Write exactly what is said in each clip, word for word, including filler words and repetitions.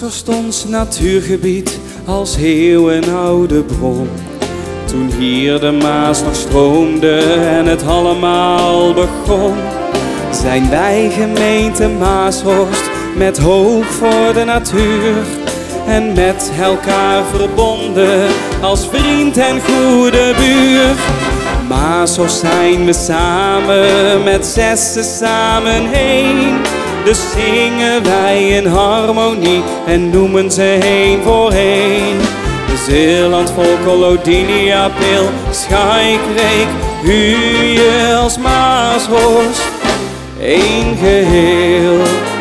Maashorst, ons natuurgebied als eeuwenoude bron. Toen hier de Maas nog stroomde en het allemaal begon, zijn wij gemeente Maashorst met hoog voor de natuur en met elkaar verbonden als vriend en goede buur. Maashorst zijn we samen met zessen samen heen. Dus zingen wij in harmonie en noemen ze heen voor heen. Zeeland, Volkel, Lodinia, Peel, Schaikreek, Huye als Maashorst, één geheel.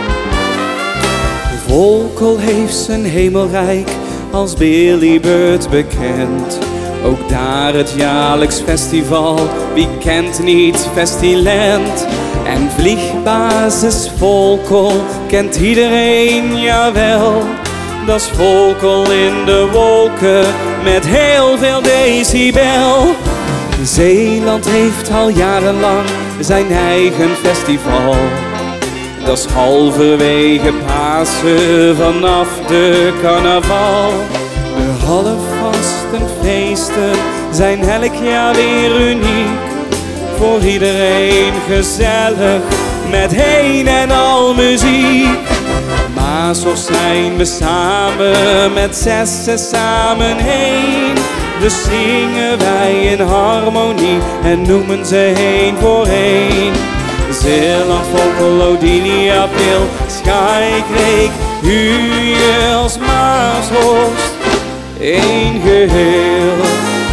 Volkel heeft zijn hemelrijk als Billybeurt bekend. Ook daar het jaarlijks festival, wie kent niet Festiland? En vliegbasis Volkel kent iedereen, jawel. Dat is Volkel in de wolken met heel veel decibel. Zeeland heeft al jarenlang zijn eigen festival. Dat is halverwege Pasen vanaf de carnaval. De halfvastenfeesten zijn elk jaar weer uniek. Voor iedereen gezellig met een en al muziek. Maashorst zijn we samen met zessen samen heen. Dus zingen wij in harmonie en noemen ze heen voor heen. Zeeland, Volkel, Lodinia, Peel, Schaikreek, Huye als Maashorst, één geheel.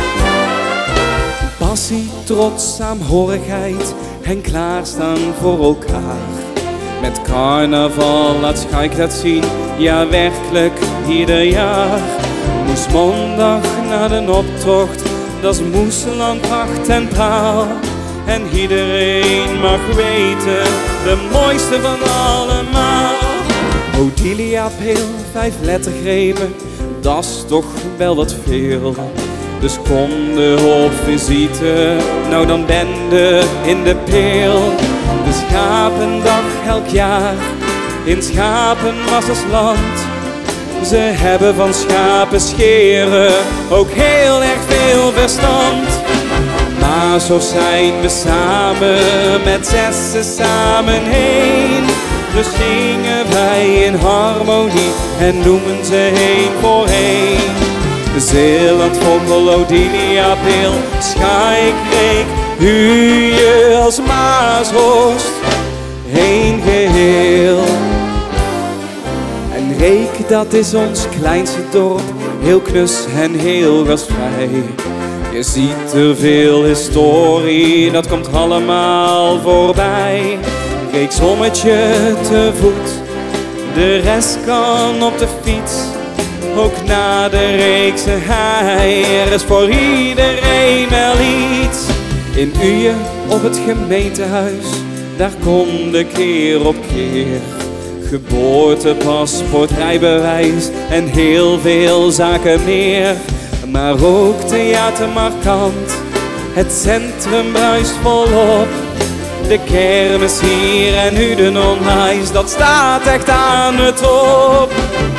Passie, trots, saamhorigheid en klaarstaan voor elkaar. Met carnaval laat Schaik dat zien, ja werkelijk ieder jaar. Moesmondag na de optocht, dat is Moesland pracht en praal. En iedereen mag weten, de mooiste van allemaal. Odilia, Peel, vijf lettergrepen, dat is toch wel wat veel. Dus kom de op visite, nou dan bende in de Peel. De schapendag elk jaar in Schapenmassersland. Ze hebben van schapen scheren ook heel erg veel verstand. Maashorst zijn we samen met zessen samen heen. Dus zingen wij in harmonie en noemen ze heen voor heen. Zeeland, Volkel, Lodinia, Peel, Schaikreek, Huye als Maashorst, één geheel. En Reek, dat is ons kleinste dorp, heel knus en heel gastvrij. Je ziet er veel historie, dat komt allemaal voorbij. Reek sommetje te voet, de rest kan op de fiets. Ook na de Reekse hei, er is voor iedereen wel iets. In Uye op het gemeentehuis, daar kom de keer op keer. Geboortepaspoort, rijbewijs en heel veel zaken meer. Maar ook Theater Markant, het centrum bruist volop. De kermis hier en Uden onijs, dat staat echt aan de top.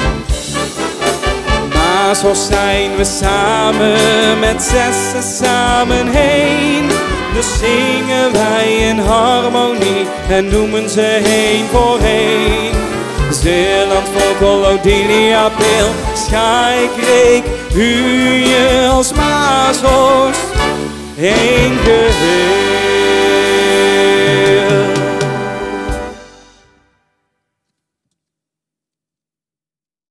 Maashorst zijn we samen met zessen samen heen. Dus zingen wij in harmonie en noemen ze heen voor heen. Zeeland, Volkel, Lodinia, Peel, Schaikreek, Huye als Maashorst, één geheel.